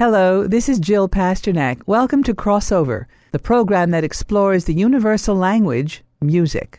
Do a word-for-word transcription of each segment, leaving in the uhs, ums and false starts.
Hello, this is Jill Pasternak. Welcome to Crossover, the program that explores the universal language, music.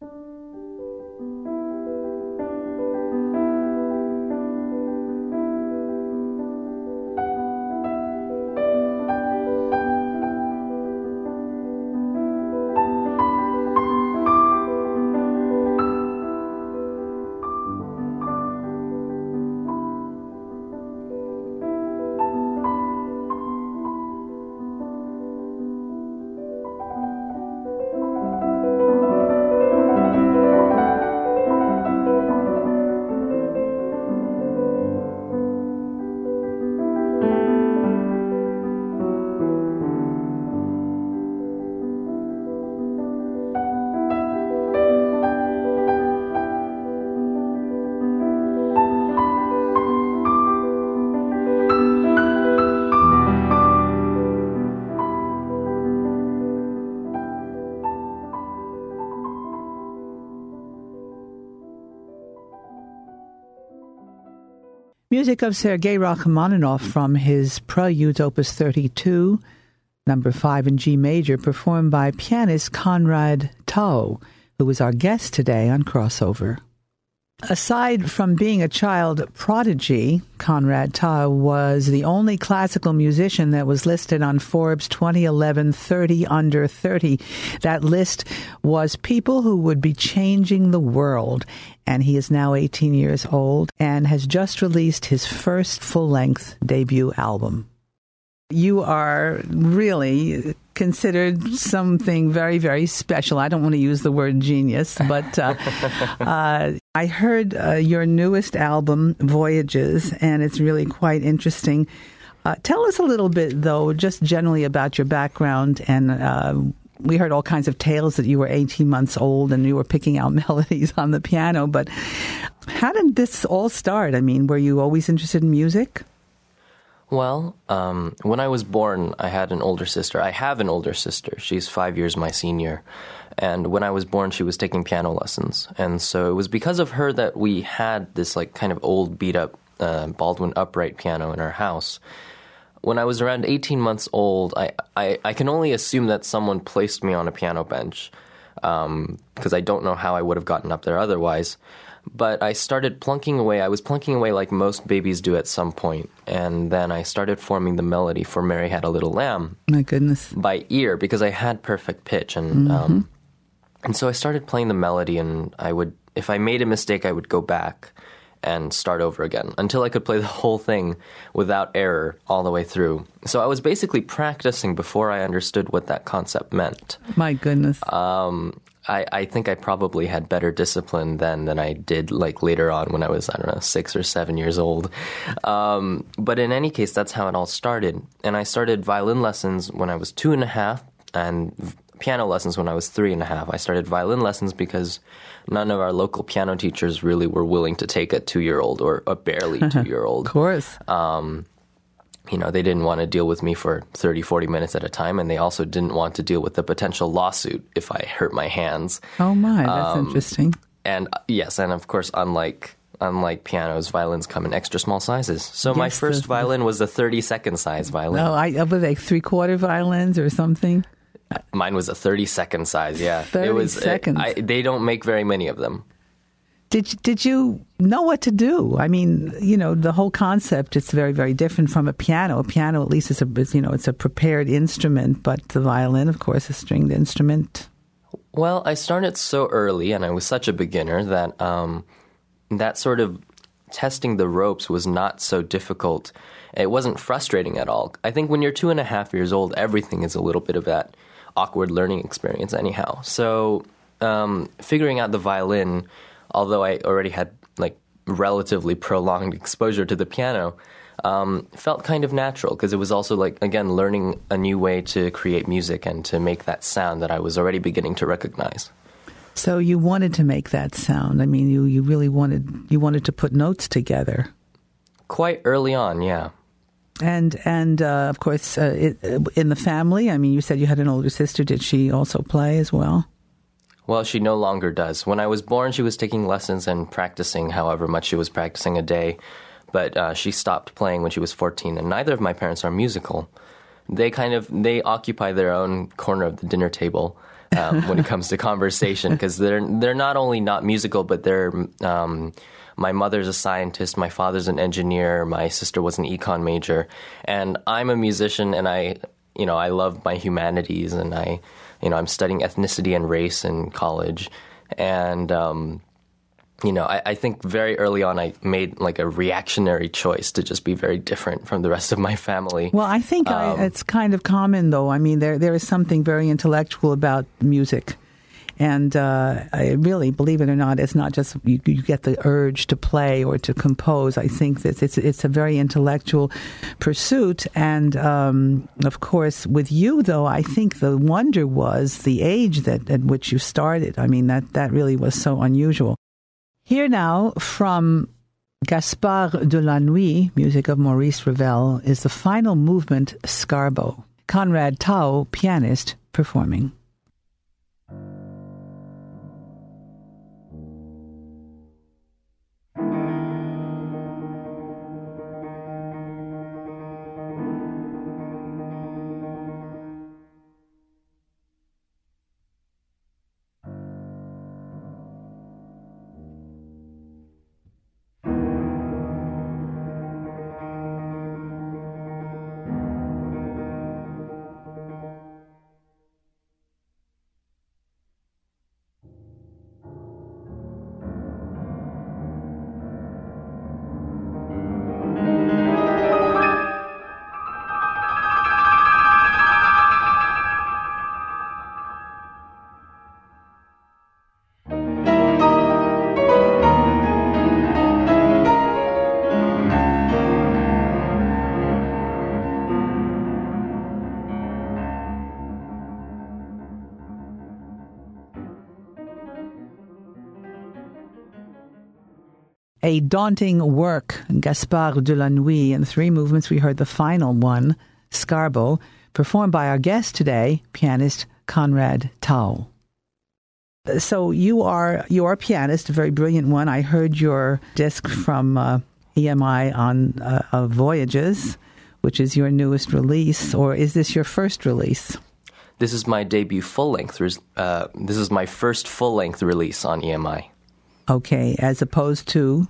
Music of Sergei Rachmaninoff from his Preludes Opus thirty-two, number five in G major, performed by pianist Konrad Tao, who was our guest today on Crossover. Aside from being a child prodigy, Konrad Tao was the only classical musician that was listed on Forbes twenty eleven thirty under thirty. That list was people who would be changing the world. And he is now eighteen years old and has just released his first full-length debut album. You are really considered something very, very special. I don't want to use the word genius, but uh, uh, I heard uh, your newest album, Voyages, and it's really quite interesting. Uh, tell us a little bit, though, just generally about your background. And uh, we heard all kinds of tales that you were eighteen months old and you were picking out melodies on the piano. But how did this all start? I mean, were you always interested in music? Well, um, when I was born, I had an older sister. I have an older sister. She's five years my senior. And when I was born, she was taking piano lessons. And so it was because of her that we had this like kind of old beat-up uh, Baldwin upright piano in our house. When I was around eighteen months old, I, I, I can only assume that someone placed me on a piano bench um, because I don't know how I would have gotten up there otherwise. But I started plunking away. I was plunking away like most babies do at some point. And then I started forming the melody for Mary Had a Little Lamb. My goodness. By ear, because I had perfect pitch. And mm-hmm. um, and so I started playing the melody, and I would, if I made a mistake, I would go back and start over again until I could play the whole thing without error all the way through. So I was basically practicing before I understood what that concept meant. My goodness. Um, I, I think I probably had better discipline then than I did like later on when I was, I don't know, six or seven years old. Um, but in any case, that's how it all started. And I started violin lessons when I was two and a half and v- piano lessons when I was three and a half. I started violin lessons because none of our local piano teachers really were willing to take a two-year-old or a barely two-year-old. Of course. Um, you know, they didn't want to deal with me for thirty, forty minutes at a time, and they also didn't want to deal with the potential lawsuit if I hurt my hands. Oh, my, that's um, interesting. And uh, yes, and of course, unlike unlike pianos, violins come in extra small sizes. So yes, my first the, violin was a thirty-second size violin. No, I were they three-quarter violins or something? Mine was a thirty-second size, yeah. thirty it was, seconds. It, I, they don't make very many of them. Did you, did you know what to do? I mean, you know, the whole concept is very, very different from a piano. A piano, at least, is a, you know, it's a prepared instrument, but the violin, of course, is a stringed instrument. Well, I started so early, and I was such a beginner that um, that sort of testing the ropes was not so difficult. It wasn't frustrating at all. I think when you're two and a half years old, everything is a little bit of that awkward learning experience anyhow. So um, figuring out the violin, although I already had like relatively prolonged exposure to the piano, um, felt kind of natural because it was also like, again, learning a new way to create music and to make that sound that I was already beginning to recognize. So you wanted to make that sound. I mean, you, you really wanted, you wanted to put notes together. Quite early on, yeah. And, and uh, of course, uh, it, in the family, I mean, you said you had an older sister. Did she also play as well? Well, she no longer does. When I was born, she was taking lessons and practicing however much she was practicing a day. but uh, she stopped playing when she was fourteen, and neither of my parents are musical. They kind of, they occupy their own corner of the dinner table um, when it comes to conversation, because they're, they're not only not musical, but they're, um, my mother's a scientist, my father's an engineer, my sister was an econ major, and I'm a musician, and I, you know, I love my humanities, and I, you know, I'm studying ethnicity and race in college, and, um, you know, I, I think very early on I made like a reactionary choice to just be very different from the rest of my family. Well, I think um, I, it's kind of common, though. I mean, there there is something very intellectual about music. And uh, I really, believe it or not, it's not just you, you get the urge to play or to compose. I think that it's it's a very intellectual pursuit. And, um, of course, with you, though, I think the wonder was the age that at which you started. I mean, that, that really was so unusual. Here now, from Gaspard de la Nuit, music of Maurice Ravel, is the final movement, Scarbo. Conrad Tao, pianist, performing. A daunting work, Gaspard de la Nuit. In three movements, we heard the final one, Scarbo, performed by our guest today, pianist Conrad Tao. So you are you are a pianist, a very brilliant one. I heard your disc from uh, E M I on uh, uh, Voyages, which is your newest release, or is this your first release? This is my debut full-length. Uh, this is my first full-length release on E M I. Okay, as opposed to?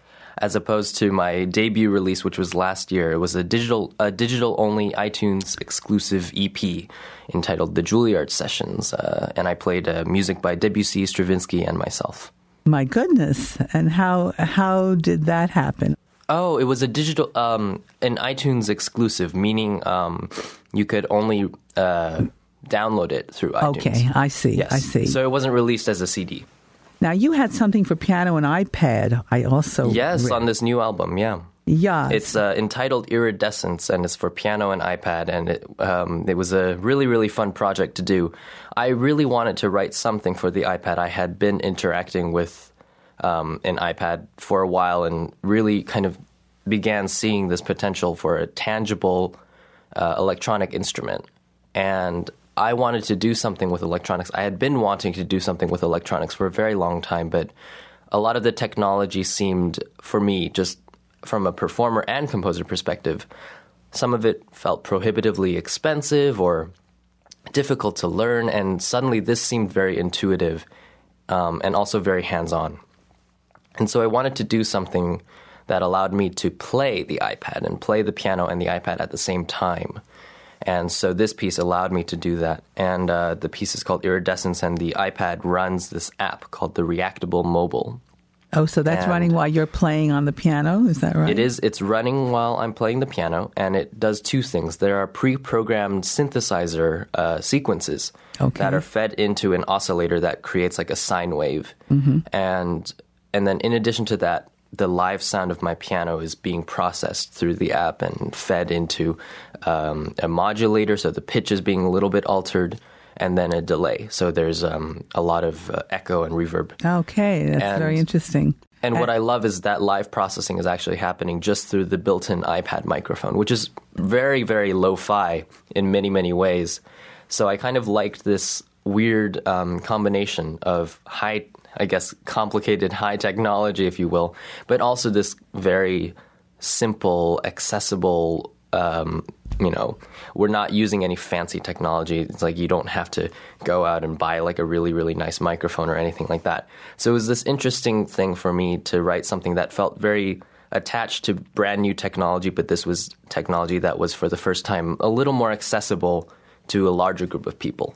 As opposed to my debut release, which was last year. It was a digital, a digital-only iTunes exclusive E P entitled The Juilliard Sessions, uh, and I played uh, music by Debussy, Stravinsky, and myself. My goodness! And how how did that happen? Oh, it was a digital, um, an iTunes exclusive, meaning um, you could only uh, download it through iTunes. Okay, I see. Yes. I see. So it wasn't released as a C D. Now, you had something for piano and iPad, I also Yes, read. on this new album, yeah. Yeah. It's uh, entitled Iridescence, and it's for piano and iPad, and it, um, it was a really, really fun project to do. I really wanted to write something for the iPad. I had been interacting with um, an iPad for a while and really kind of began seeing this potential for a tangible uh, electronic instrument. And I wanted to do something with electronics. I had been wanting to do something with electronics for a very long time, but a lot of the technology seemed, for me, just from a performer and composer perspective, some of it felt prohibitively expensive or difficult to learn, and suddenly this seemed very intuitive um, and also very hands-on. And so I wanted to do something that allowed me to play the iPad and play the piano and the iPad at the same time. And so this piece allowed me to do that. And uh, the piece is called Iridescence, and the iPad runs this app called the Reactable Mobile. Oh, so that's and running while you're playing on the piano, is that right? It is. It's running while I'm playing the piano, and it does two things. There are pre-programmed synthesizer uh, sequences okay. that are fed into an oscillator that creates like a sine wave. Mm-hmm. And and then in addition to that, the live sound of my piano is being processed through the app and fed into um, a modulator, so the pitch is being a little bit altered, and then a delay. So there's um, a lot of uh, echo and reverb. Okay, that's and, very interesting. And what I love is that live processing is actually happening just through the built-in iPad microphone, which is very, very lo-fi in many, many ways. So I kind of liked this weird um, combination of high, I guess, complicated high technology, if you will, but also this very simple, accessible, um, you know, we're not using any fancy technology. It's like you don't have to go out and buy like a really, really nice microphone or anything like that. So it was this interesting thing for me to write something that felt very attached to brand new technology, but this was technology that was for the first time a little more accessible to a larger group of people.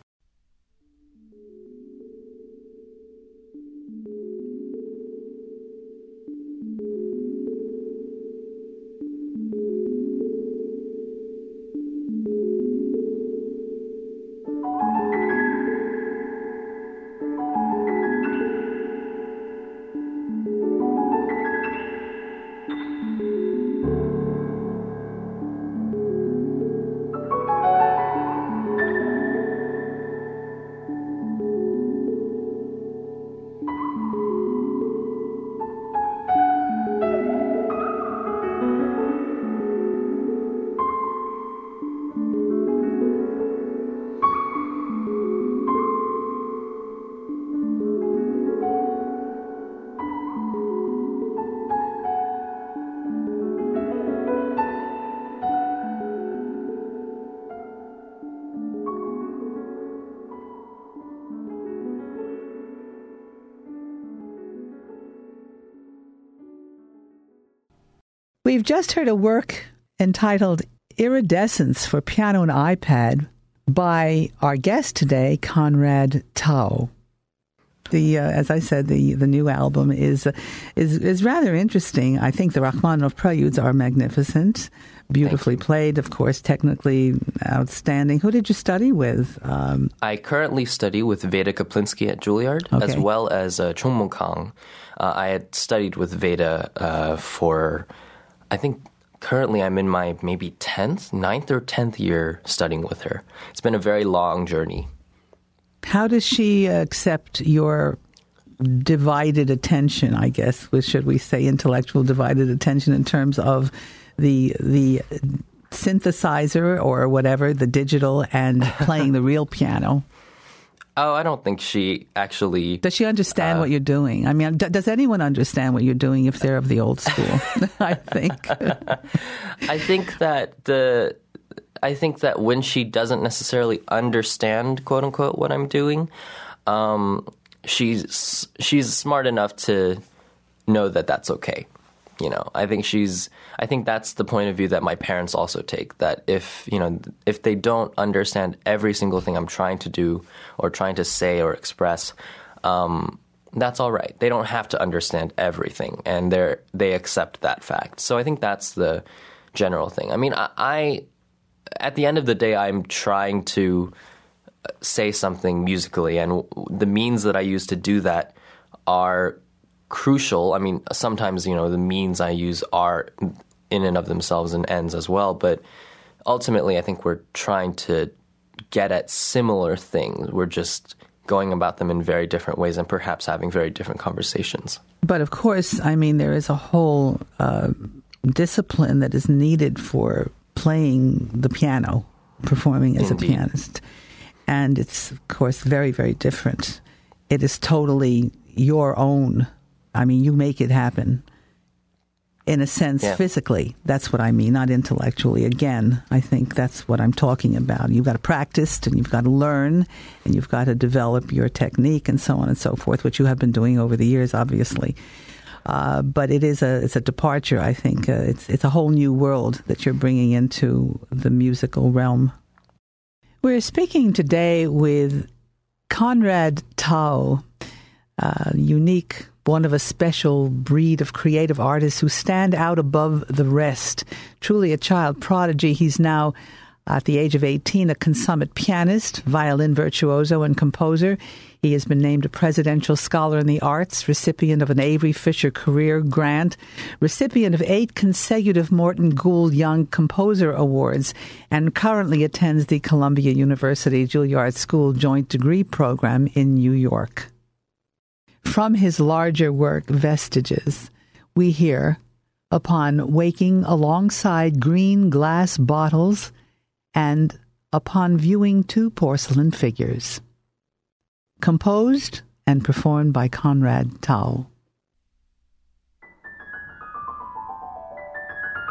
We've just heard a work entitled Iridescence for Piano and iPad by our guest today, Conrad Tao. The, uh, as I said, the, the new album is, uh, is is rather interesting. I think the Rachmaninoff preludes are magnificent, beautifully played, of course, technically outstanding. Who did you study with? Um, I currently study with Veda Kaplinsky at Juilliard, okay. as well as uh, Chung Mo Kang. Uh, I had studied with Veda uh, for, I think, currently I'm in my maybe tenth, ninth or tenth year studying with her. It's been a very long journey. How does she accept your divided attention, I guess, should we say intellectual divided attention in terms of the the synthesizer or whatever, the digital, and playing the real piano? Oh, I don't think she actually... Does she understand uh, what you're doing? I mean, d- does anyone understand what you're doing if they're of the old school? I think. I think that the... I think that when she doesn't necessarily understand, quote unquote, what I'm doing, um, she's she's smart enough to know that that's okay. You know, I think she's. I think that's the point of view that my parents also take. That if you know, if they don't understand every single thing I'm trying to do or trying to say or express, um, that's all right. They don't have to understand everything, and they they accept that fact. So I think that's the general thing. I mean, I. I At the end of the day, I'm trying to say something musically, and the means that I use to do that are crucial. I mean, sometimes, you know, the means I use are in and of themselves an ends as well, but ultimately I think we're trying to get at similar things. We're just going about them in very different ways and perhaps having very different conversations. But of course, I mean, there is a whole uh, discipline that is needed for playing the piano, performing as Indeed. a pianist. And it's, of course, very, very different. It is totally your own. I mean, you make it happen. In a sense, yeah. physically. That's what I mean, not intellectually. Again, I think that's what I'm talking about. You've got to practice, and you've got to learn, and you've got to develop your technique and so on and so forth, which you have been doing over the years, obviously. Uh, but it is a it's a departure, I think. Uh, it's it's a whole new world that you're bringing into the musical realm. We're speaking today with Conrad Tao, uh, unique, one of a special breed of creative artists who stand out above the rest. Truly a child prodigy. He's now, at the age of eighteen, a consummate pianist, violin virtuoso, and composer. He has been named a Presidential Scholar in the Arts, recipient of an Avery Fisher Career Grant, recipient of eight consecutive Morton Gould Young Composer Awards, and currently attends the Columbia University Juilliard School Joint Degree Program in New York. From his larger work, Vestiges, we hear, Upon Waking Alongside Green Glass Bottles, and Upon Viewing Two Porcelain Figures. Composed and performed by Conrad Tao.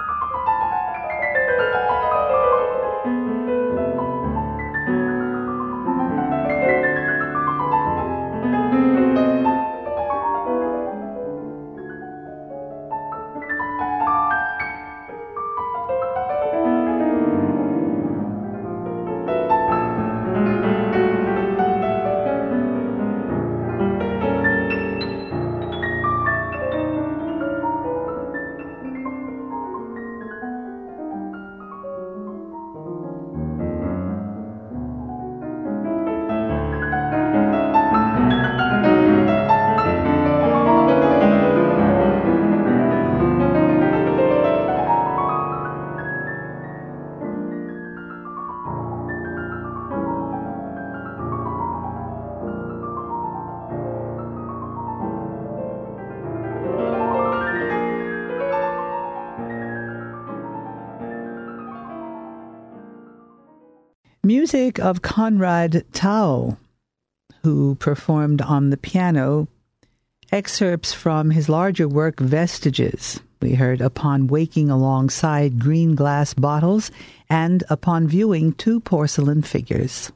Music of Conrad Tao, who performed on the piano excerpts from his larger work, Vestiges. We heard Upon Waking Alongside Green Glass Bottles and Upon Viewing Two Porcelain Figures.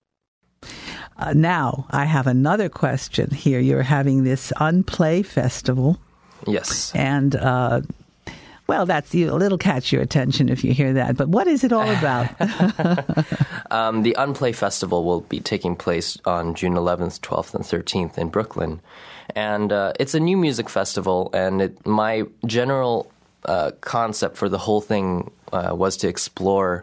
Uh, now, I have another question here. You're having this Unplay Festival. Yes. And, uh, well, that's a little catch your attention if you hear that. But what is it all about? um, the Unplay Festival will be taking place on June eleventh, twelfth, and thirteenth in Brooklyn. And uh, it's a new music festival, and it, my general uh, concept for the whole thing uh, was to explore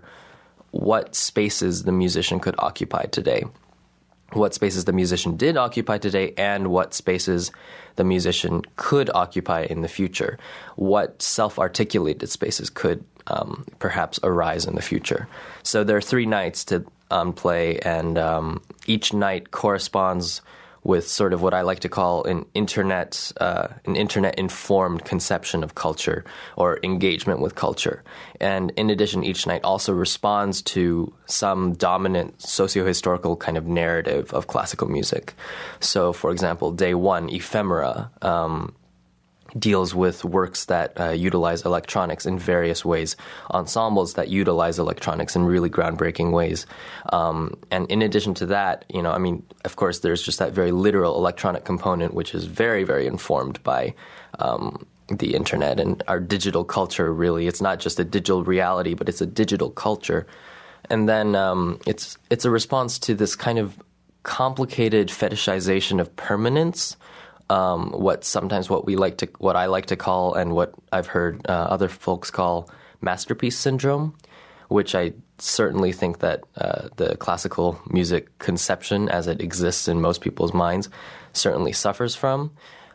what spaces the musician could occupy today, what spaces the musician did occupy today, and what spaces the musician could occupy in the future, what self-articulated spaces could um, perhaps arise in the future. So there are three nights to Unplay, and um, each night corresponds with sort of what I like to call an internet, uh, an internet-informed conception of culture or engagement with culture. And in addition, each night also responds to some dominant socio-historical kind of narrative of classical music. So, for example, day one, Ephemera, um, deals with works that uh, utilize electronics in various ways, ensembles that utilize electronics in really groundbreaking ways. Um, and in addition to that, you know, I mean, of course, there's just that very literal electronic component, which is very, very informed by um, the internet and our digital culture, really. It's not just a digital reality, but it's a digital culture. And then um, it's it's a response to this kind of complicated fetishization of permanence, Um, what sometimes what we like to, what I like to call, and what I've heard uh, other folks call masterpiece syndrome, which I certainly think that uh, the classical music conception as it exists in most people's minds certainly suffers from.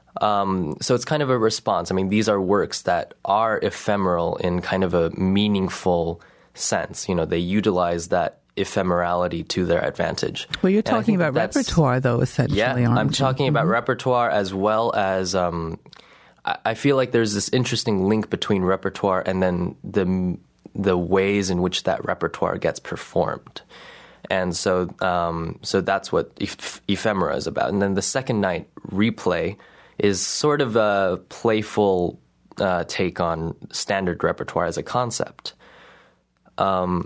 Um, so it's kind of a response. I mean, these are works that are ephemeral in kind of a meaningful sense. You know, they utilize that ephemerality to their advantage. Well, you're talking about repertoire, though, essentially. Yeah, aren't I'm you? talking mm-hmm. about repertoire as well as um, I, I feel like there's this interesting link between repertoire and then the the ways in which that repertoire gets performed. And so um, so that's what eph- ephemera is about. And then the second night, Replay, is sort of a playful uh, take on standard repertoire as a concept. Um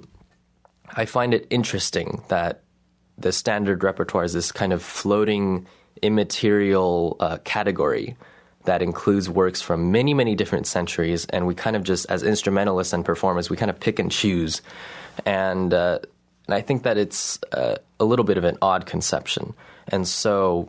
I find it interesting that the standard repertoire is this kind of floating, immaterial uh, category that includes works from many, many different centuries, and we kind of just, as instrumentalists and performers, we kind of pick and choose. And, uh, and I think that it's uh, a little bit of an odd conception. And so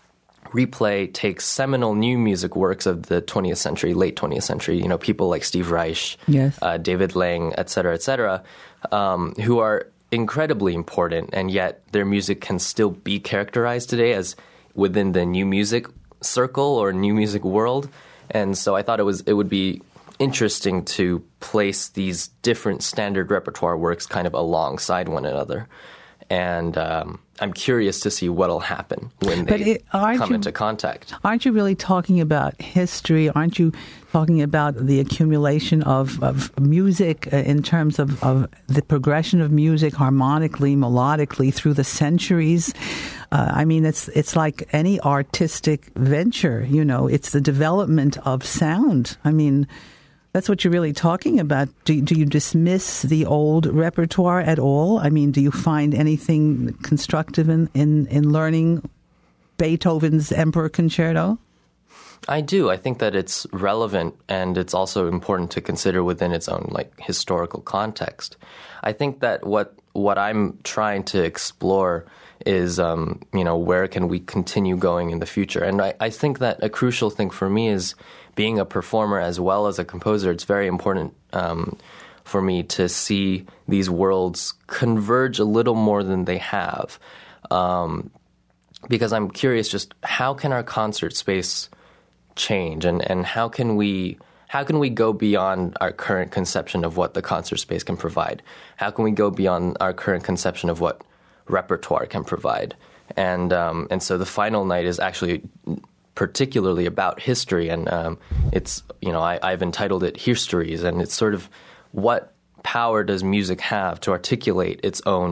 Replay takes seminal new music works of the twentieth century, late twentieth century, you know, people like Steve Reich, yes. uh, David Lang, et cetera, et cetera, um, who are incredibly important, and yet their music can still be characterized today as within the new music circle or new music world. And so I thought it was it would be interesting to place these different standard repertoire works kind of alongside one another. And um, I'm curious to see what'll happen when they it, come you, into contact. Aren't you really talking about history? Aren't you talking about the accumulation of, of music uh, in terms of, of the progression of music harmonically, melodically through the centuries? Uh, I mean, it's it's like any artistic venture, you know, it's the development of sound. I mean, that's what you're really talking about. Do, do you dismiss the old repertoire at all? I mean, do you find anything constructive in, in, in learning Beethoven's Emperor Concerto? I do. I think that it's relevant, and it's also important to consider within its own like historical context. I think that what what I'm trying to explore is, um, you know, where can we continue going in the future? And I, I think that a crucial thing for me is, being a performer as well as a composer, it's very important um, for me to see these worlds converge a little more than they have. Um, because I'm curious just how can our concert space change, and, and how can we how can we go beyond our current conception of what the concert space can provide? How can we go beyond our current conception of what repertoire can provide? And um, and so the final night is actually particularly about history, and um, it's, you know, I, I've entitled it Histories, and it's sort of what power does music have to articulate its own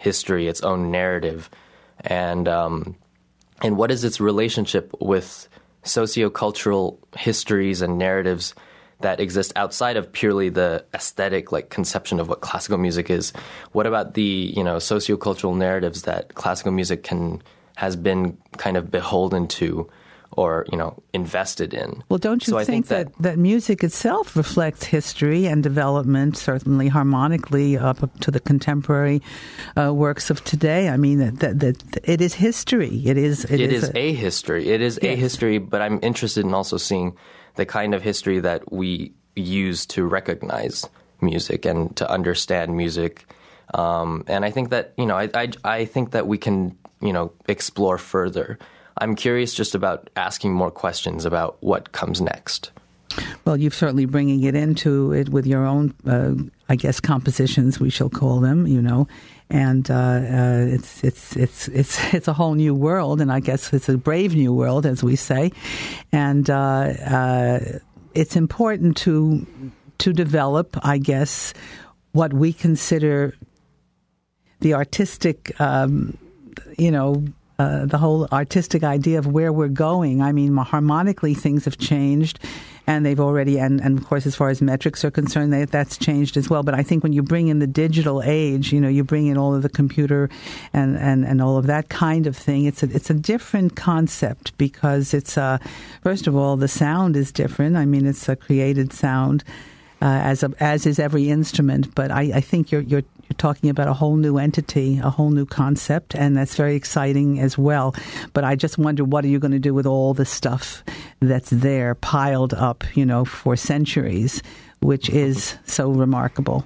history, its own narrative, and um, and what is its relationship with sociocultural histories and narratives that exist outside of purely the aesthetic, like, conception of what classical music is. What about the, you know, sociocultural narratives that classical music can has been kind of beholden to, or, you know, invested in? Well, don't you so think, think that, that, that music itself reflects history and development, certainly harmonically, up to the contemporary uh, works of today? I mean, that, that, that it is history. It is. It, it is, is a, a history. It is yes. a history, but I'm interested in also seeing the kind of history that we use to recognize music and to understand music. Um, and I think that, you know, I, I, I think that we can, you know, explore further. I'm curious just about asking more questions about what comes next. Well, you're certainly bringing it into it with your own, uh, I guess, compositions, we shall call them, you know, and uh, uh, it's it's it's it's it's a whole new world, and I guess it's a brave new world, as we say, and uh, uh, it's important to to develop, I guess, what we consider the artistic, um, you know. Uh, the whole artistic idea of where we're going. I mean, harmonically, things have changed, and they've already, and, and of course, as far as metrics are concerned, they, that's changed as well. But I think when you bring in the digital age, you know, you bring in all of the computer and, and, and all of that kind of thing, it's a, it's a different concept, because it's, uh, first of all, the sound is different. I mean, it's a created sound. Uh, as a, as is every instrument, but I, I think you're you're you're talking about a whole new entity, a whole new concept, and that's very exciting as well. But I just wonder, what are you going to do with all the stuff that's there piled up, you know, for centuries, which is so remarkable?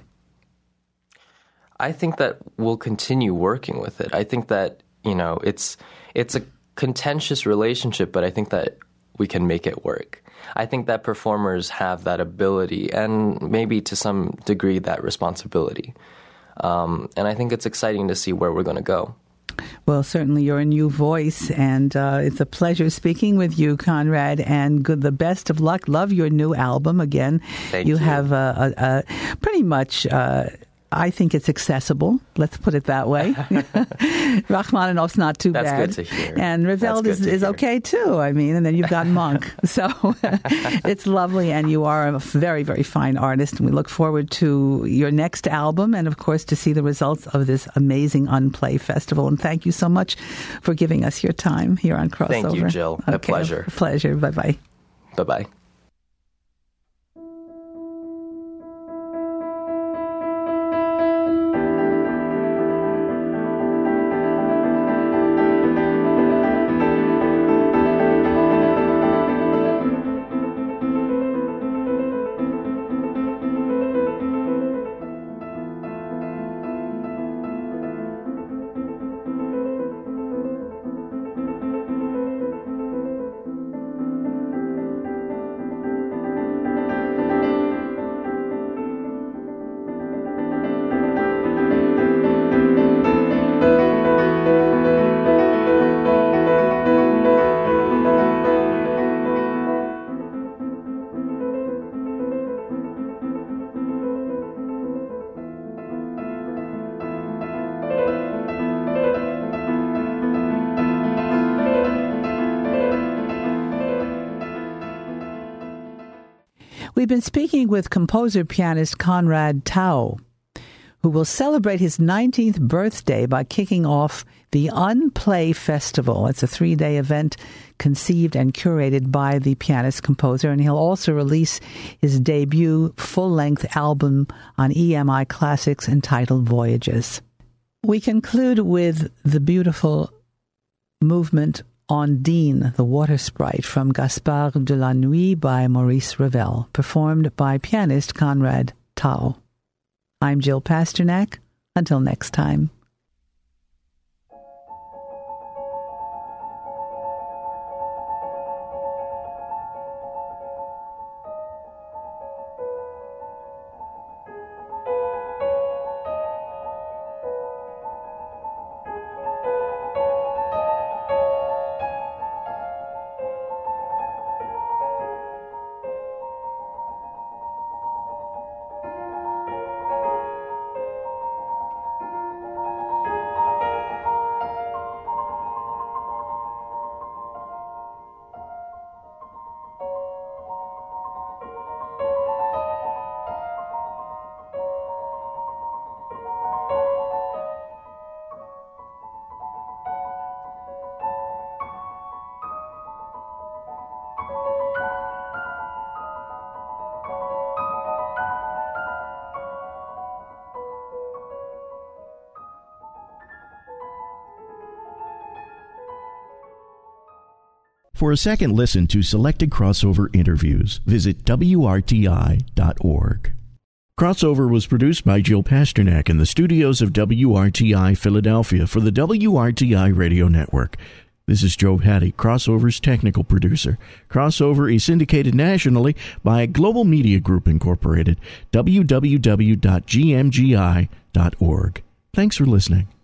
I think that we'll continue working with it. I think that, you know, it's it's a contentious relationship, but I think that we can make it work. I think that performers have that ability, and maybe to some degree that responsibility. Um, and I think it's exciting to see where we're going to go. Well, certainly you're a new voice, and uh, it's a pleasure speaking with you, Conrad, and good, the best of luck. Love your new album. Again, Thank you, you have a, a, a pretty much... Uh, I think it's accessible. Let's put it that way. Rachmaninoff's not too That's bad. That's good to hear. And Ravel is, is okay too. I mean, and then you've got Monk. So it's lovely, and you are a very, very fine artist. And we look forward to your next album, and of course to see the results of this amazing Unplay Festival. And thank you so much for giving us your time here on Crossover. Thank you, Jill. Okay. A pleasure. A pleasure. Bye-bye. Bye-bye. We've been speaking with composer-pianist Conrad Tao, who will celebrate his nineteenth birthday by kicking off the Unplay Festival. It's a three-day event conceived and curated by the pianist-composer, and he'll also release his debut full-length album on E M I Classics entitled Voyages. We conclude with the beautiful movement Ondine, the Water Sprite, from Gaspard de la Nuit by Maurice Ravel, performed by pianist Conrad Tao. I'm Jill Pasternak. Until next time. For a second listen to selected Crossover interviews, visit W R T I dot org. Crossover was produced by Jill Pasternak in the studios of W R T I Philadelphia for the W R T I Radio Network. This is Joe Hattie, Crossover's technical producer. Crossover is syndicated nationally by Global Media Group Incorporated, w w w dot g m g i dot org. Thanks for listening.